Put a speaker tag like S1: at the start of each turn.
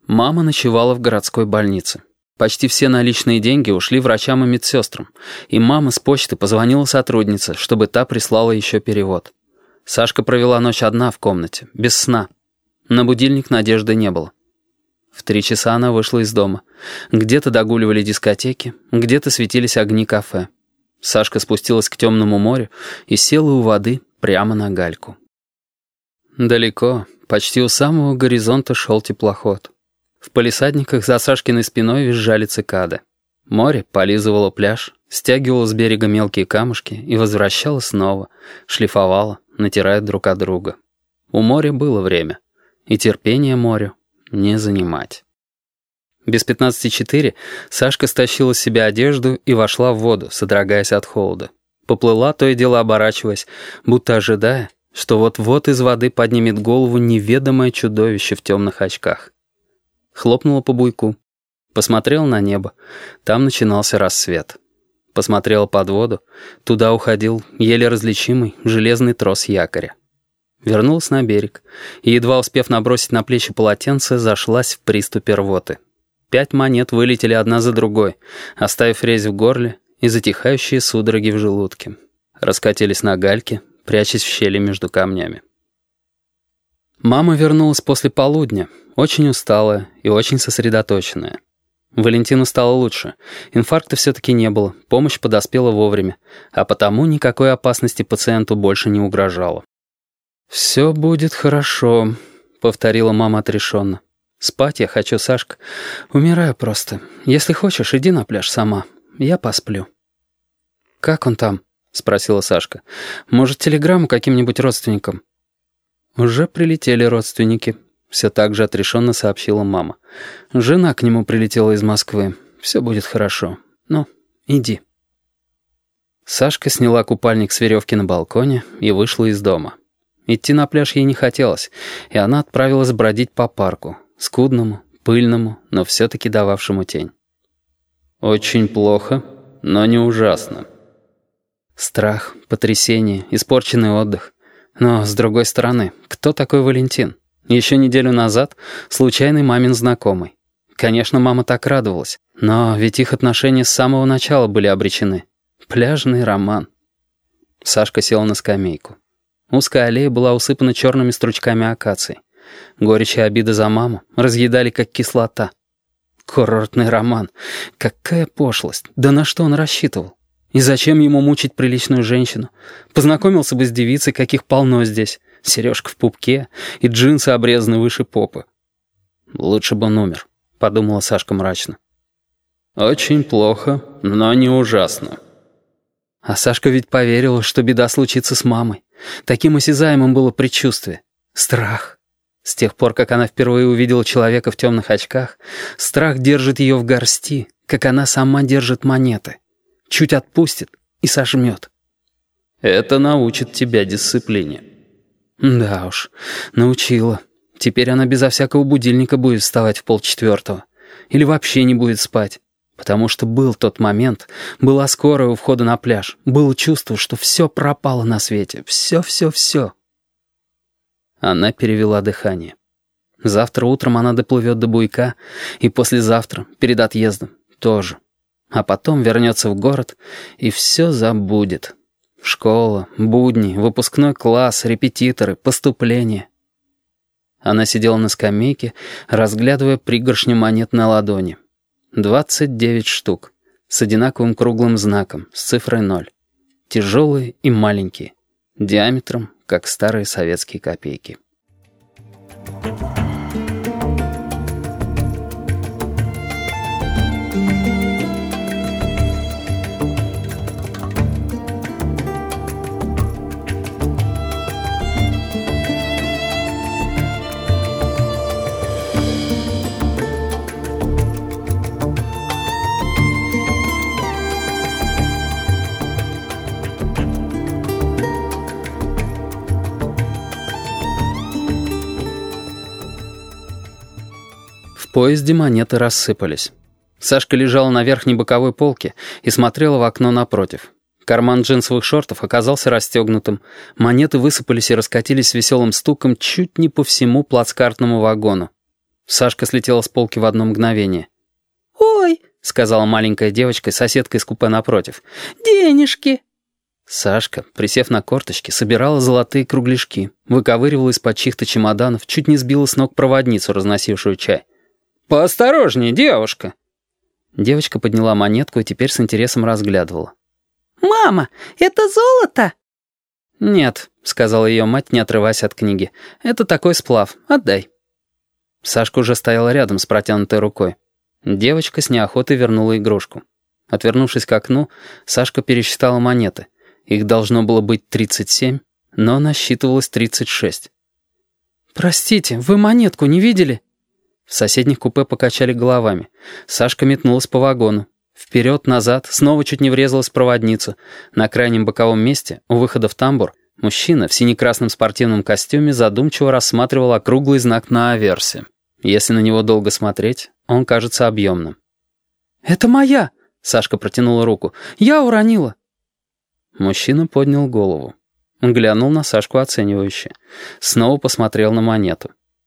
S1: Мама ночевала в городской больнице. Почти все наличные деньги ушли врачам и медсестрам, и мама с почты позвонила сотруднице, чтобы та прислала еще перевод. Сашка провела ночь одна в комнате, без сна. На будильник надежды не было. В 3 часа она вышла из дома. Где-то догуливали дискотеки, где-то светились огни кафе. Сашка спустилась к темному морю и села у воды прямо на гальку. Далеко, почти у самого горизонта шел теплоход. В палисадниках за Сашкиной спиной визжали цикады. Море полизывало пляж, стягивало с берега мелкие камушки и возвращало снова, шлифовало, натирая друг от друга. У моря было время, и терпение морю не занимать. Без 15:04 Сашка стащила с себя одежду и вошла в воду, содрогаясь от холода. Поплыла, то и дело оборачиваясь, будто ожидая, что вот-вот из воды поднимет голову неведомое чудовище в темных очках. Хлопнула по буйку. Посмотрела на небо. Там начинался рассвет. Посмотрела под воду. Туда уходил еле различимый железный трос якоря. Вернулась на берег и, едва успев набросить на плечи полотенце, зашлась в приступе рвоты. 5 монет вылетели одна за другой, оставив резь в горле и затихающие судороги в желудке. Раскатились на гальке, прячась в щели между камнями. Мама вернулась после полудня, очень усталая и очень сосредоточенная. Валентину стало лучше. Инфаркта все-таки не было, помощь подоспела вовремя, а потому никакой опасности пациенту больше не угрожало. «Все будет хорошо», — повторила мама отрешенно. «Спать я хочу, Сашка. Умираю просто. Если хочешь, иди на пляж сама. Я посплю». «Как он там?» — спросила Сашка. «Может, телеграмму каким-нибудь родственникам?» «Уже прилетели родственники», — все так же отрешенно сообщила мама. «Жена к нему прилетела из Москвы. Все будет хорошо. Ну, иди». Сашка сняла купальник с веревки на балконе и вышла из дома. Идти на пляж ей не хотелось, и она отправилась бродить по парку, скудному, пыльному, но все-таки дававшему тень. «Очень плохо, но не ужасно». Страх, потрясение, испорченный отдых. Но, с другой стороны, кто такой Валентин? Еще неделю назад случайный мамин знакомый. Конечно, мама так радовалась, но ведь их отношения с самого начала были обречены. Пляжный роман. Сашка села на скамейку. Узкая аллея была усыпана черными стручками акаций. Горечь и обида за маму разъедали, как кислота. Курортный роман. Какая пошлость. Да на что он рассчитывал? И зачем ему мучить приличную женщину? Познакомился бы с девицей, каких полно здесь. Сережка в пупке и джинсы обрезаны выше попы. «Лучше бы он умер», — подумала Сашка мрачно. «Очень плохо, но не ужасно». А Сашка ведь поверила, что беда случится с мамой. Таким осязаемым было предчувствие. Страх. С тех пор, как она впервые увидела человека в темных очках, страх держит ее в горсти, как она сама держит монеты. Чуть отпустит и сожмет. «Это научит тебя дисциплине». Да уж, научила. Теперь она безо всякого будильника будет вставать в 3:30. Или вообще не будет спать. Потому что был тот момент, была скорая у входа на пляж, было чувство, что все пропало на свете, все. Она перевела дыхание. Завтра утром она доплывет до буйка, и послезавтра, перед отъездом, тоже. А потом вернется в город и все забудет. Школа, будни, выпускной класс, репетиторы, поступления. Она сидела на скамейке, разглядывая пригоршню монет на ладони. 29 штук, с одинаковым круглым знаком, с цифрой 0. Тяжелые и маленькие, диаметром, как старые советские копейки. В поезде монеты рассыпались. Сашка лежала на верхней боковой полке и смотрела в окно напротив. Карман джинсовых шортов оказался расстегнутым. Монеты высыпались и раскатились с веселым стуком чуть не по всему плацкартному вагону. Сашка слетела с полки в одно мгновение.
S2: «Ой!» —
S1: сказала маленькая девочка, соседка из купе напротив.
S2: «Денежки!»
S1: Сашка, присев на корточки, собирала золотые кругляшки, выковыривала из-под чьих-то чемоданов, чуть не сбила с ног проводницу, разносившую чай. «Поосторожнее, девушка!» Девочка подняла монетку и теперь с интересом разглядывала.
S2: «Мама, это золото?»
S1: «Нет», — сказала ее мать, не отрываясь от книги. «Это такой сплав. Отдай». Сашка уже стояла рядом с протянутой рукой. Девочка с неохотой вернула игрушку. Отвернувшись к окну, Сашка пересчитала монеты. Их должно было быть 37, но насчитывалось 36. «Простите, вы монетку не видели?» В соседних купе покачали головами. Сашка метнулась по вагону. Вперед, назад, снова чуть не врезалась в проводницу. На крайнем боковом месте, у выхода в тамбур, мужчина в сине-красном спортивном костюме задумчиво рассматривал округлый знак на аверсе. Если на него долго смотреть, он кажется объемным. «Это моя!» — Сашка протянула руку. «Я уронила!» Мужчина поднял голову. Он глянул на Сашку оценивающе. Снова посмотрел на монету.